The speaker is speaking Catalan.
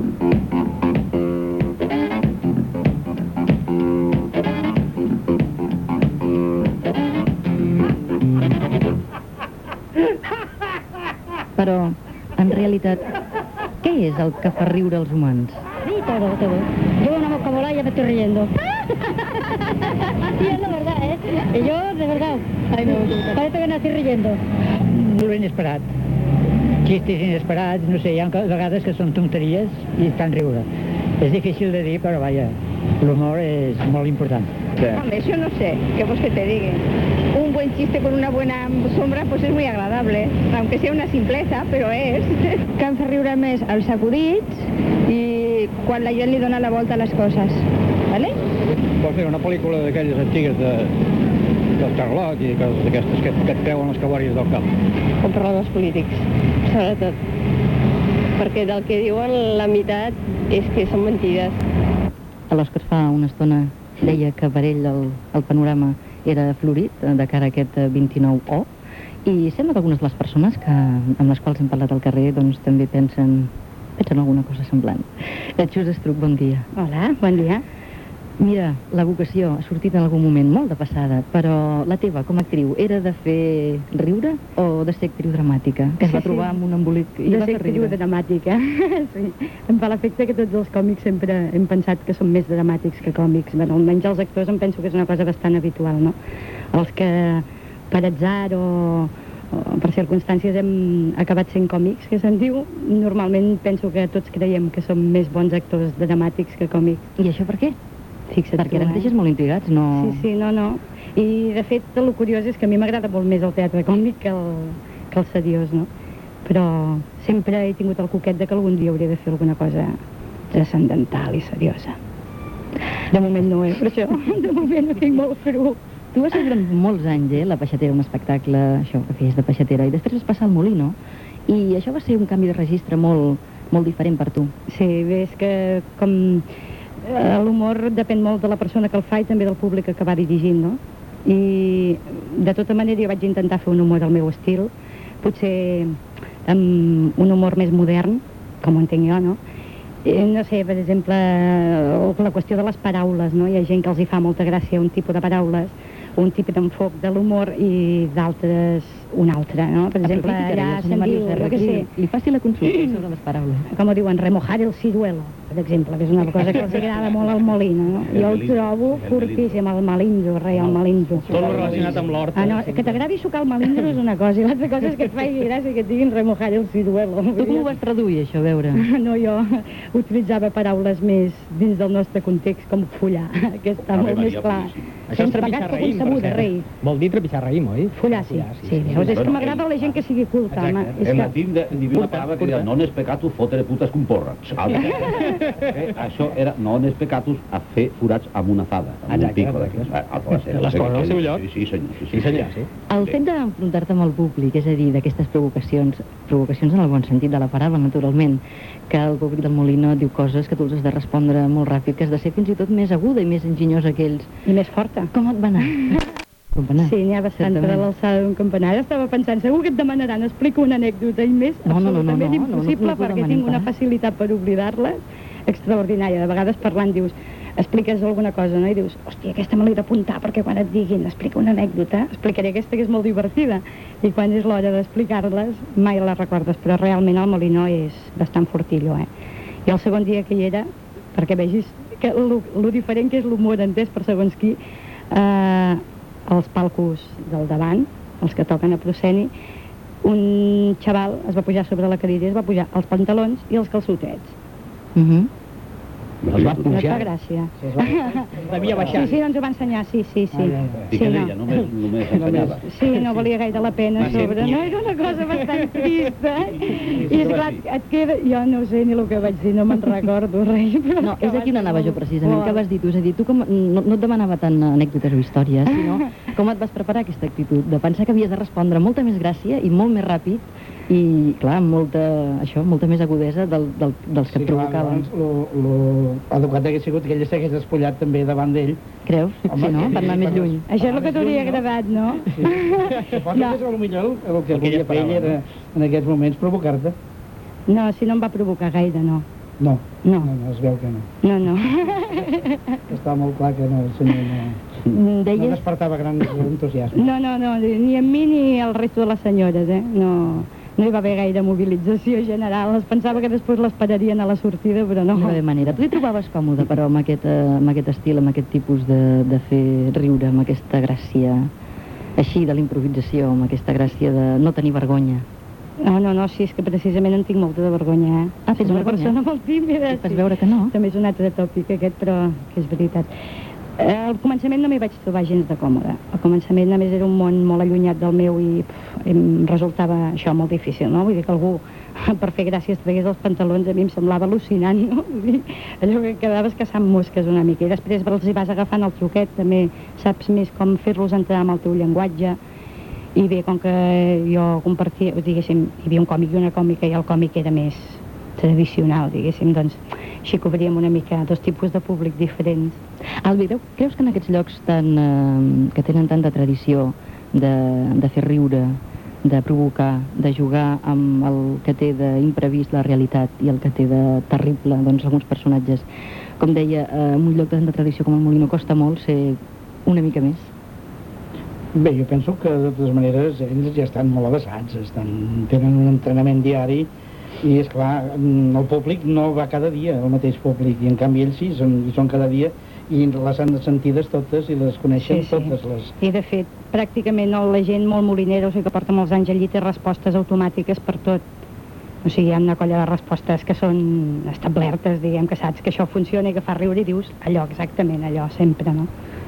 Però, en realitat, què és el que fa riure els humans? Sí, todo. Yo una boca volada y ya me estoy riendo. Sí, es la verdad, ¿eh? Y yo, de verdad, parece que no estoy riendo. Lo inesperat. Xistes inesperats, no sé, hi ha vegades que són tonteries i fan riure. És difícil de dir, però vaja, l'humor és molt important. Hombre, yo no sé, ¿qué vos que te diga? Un buen chiste con una buena sombra pues es muy agradable, aunque sea una simpleza, pero es. Que em fa riure més els acudits i quan la gent li dona la volta a les coses, ¿vale? Pues mira, una pel·lícula d'aquelles antigues del Charlotte i coses d'aquestes que et treuen les cabòries del cap. O parlar dels polítics, sobretot. Perquè del que diuen la meitat és que són mentides. L'Òscar fa una estona deia que per ell el panorama era florit de cara a aquest 29O i sembla que algunes de les persones amb les quals hem parlat al carrer doncs també pensen alguna cosa semblant. Xus Estruc, bon dia. Hola, bon dia. Mira, la vocació ha sortit en algun moment molt de passada, però la teva com a actriu era de fer riure o de ser actriu dramàtica? Que es va trobar amb un embolic i de va ser fer actriu riure. dramàtica. Sí. Em fa l'efecte que tots els còmics sempre hem pensat que són més dramàtics que còmics. Bueno, almenys els actors em penso que és una cosa bastant habitual, no? Els que per atzar o per circumstàncies hem acabat sent còmics, que se'n diu, normalment penso que tots creiem que som més bons actors dramàtics que còmics. I això per què? Fixa't Perquè ara tu, ens deixes molt intrigats, no? Sí, no. I, de fet, el curiós és que a mi m'agrada molt més el teatre còmic que el seriós, no? Però sempre he tingut el coquet de que algun dia hauria de fer alguna cosa transcendental i seriosa. De moment no, per això. De moment ho tinc molt cru. Tu vas fer durant molts anys, La Peixatera, un espectacle, això que feies de peixatera, i després vas passar al Molino, i això va ser un canvi de registre molt diferent per tu. Sí, bé, és que com l'humor depèn molt de la persona que el fa i també del públic que va dirigint, no? I de tota manera jo vaig intentar fer un humor al meu estil, potser amb un humor més modern, com ho entenc jo, no? No sé, per exemple, la qüestió de les paraules, no? Hi ha gent que els hi fa molta gràcia un tipus de paraules, un tipus d'enfoc de l'humor i d'altres un altre, no? Per exemple, allà se'n diu, jo què sé... Li faci la consulta sobre les paraules. Com ho diuen, remojar el ciruelo, per exemple, que és una cosa que els agrada molt al Molino, no? Jo el trobo fortíssim, el melindro, rei, el melindro. Tot relacionat amb l'hort. No, que t'agradi sucar el melindro és una cosa, i l'altra cosa és que et faci gràcia que et diguin remojar el ciruelo. Tu com ho vas traduir, això, a veure? No, jo utilitzava paraules més dins del nostre context, com follar, que està molt més clar. Això és trepitjar raïm, per cert. Vol dir trepitjar raïm, oi? Follar, sí. Veus, és que m'agrada la gent que sigui culta, home. En latín hi havia una paraula que deia non es pecatus fotere putes con porra. Això era non es pecatus a fer forats amb una azada, amb un pico d'aquests. Les coses al seu lloc. Sí, senyor. El fet d'enfrontar-te amb el públic, és a dir, d'aquestes provocacions en el bon sentit de la paraula, naturalment, que el públic del Molino diu coses que tu els has de respondre molt ràpid, que has de ser fins i tot més aguda i més enginyosa que ells. I més forta. Com et va anar? Sí, n'hi ha bastant per a l'alçada d'un campanar. Estava pensant, segur que et demanaran, explico una anècdota i més, absolutament impossible, perquè tinc una facilitat per oblidar-les extraordinària. De vegades parlant dius, expliques alguna cosa, no? I dius, hòstia, aquesta me l'he d'apuntar perquè quan et diguin explica una anècdota, explicaré aquesta que és molt divertida. I quan és l'hora d'explicar-les mai les recordes, però realment el Molino és bastant fortillo, I el segon dia que hi era, perquè vegis que lo diferent que és l'humor entès per segons qui, als palcos del davant, els que toquen a prosceni, un xaval es va pujar sobre la cadira i es va pujar els pantalons i els calçotets. Els va No et fa pujar. gràcia. Devia baixar. Sí, ens ho va ensenyar, sí. I què deia? Només ensenyava. Sí, no valia gaire la pena sobre. No, era una cosa bastant trista. I esclar, et queda... Jo no sé ni el que vaig dir, no me'n recordo res. No, és aquí on anava jo precisament, que vas dir tu, és a dir, tu no et demanava tant anècdotes o històries, sinó com et vas preparar aquesta actitud, de pensar que havies de respondre amb molta més gràcia i molt més ràpid i, clar, amb molta més agudesa dels que et provocaven. L'adequat hagués sigut que ell s'hagués despullat també davant d'ell. Creus? Sí, no? Per anar més lluny. Això és el que t'hauria agradat, no? Suposo que és millor el que volia fer ell era, en aquests moments, provocar-te. No, si no em va provocar gaire, no. No, No. es veu que no. No. Està molt clar que no, el senyor no despertava gran entusiasme. No, ni en mi ni el resto de les senyores, no hi va haver gaire mobilització general. Es pensava que després l'esperarien a la sortida, però no. No hi va haver manera. Tu t'hi trobaves còmode, però, amb aquest estil, amb aquest tipus de fer riure, amb aquesta gràcia així de l'improvisació, amb aquesta gràcia de no tenir vergonya? No, sí, és que precisament en tinc molta de vergonya, Ah, tens Soc una vergonya? persona molt tímida. I fas veure que no. També és un altre tòpic aquest, però que és veritat. Al començament no m'hi vaig trobar gens de còmode. Al començament només era un món molt allunyat del meu i em resultava això molt difícil, no? Vull dir que algú per fer gràcies tragués els pantalons a mi em semblava al·lucinant, no? Vull dir, allò que quedaves caçant mosques una mica i després els hi vas agafant el truquet, també saps més com fer-los entrar amb el teu llenguatge. I bé, com que jo compartia, diguéssim, hi havia un còmic i una còmica i el còmic era més tradicional, diguéssim, doncs així cobríem una mica dos tipus de públic diferents. Albi, creus que en aquests llocs que tenen tanta tradició de fer riure, de provocar, de jugar amb el que té d'imprevist la realitat i el que té de terrible, doncs, alguns personatges, com deia, en un lloc de tanta tradició com el Molino costa molt ser una mica més? Bé, jo penso que de totes maneres ells ja estan molt avesats, tenen un entrenament diari i és clar, el públic no va cada dia, el mateix públic, i en canvi ells sí, hi són cada dia i les han sentides totes i les coneixen totes les... I de fet, pràcticament la gent molt molinera, o sigui que porta molts anys allí, té respostes automàtiques per tot. O sigui, hi ha una colla de respostes que són establertes, diguem, que saps que això funciona i que fa riure i dius allò, exactament allò, sempre, no?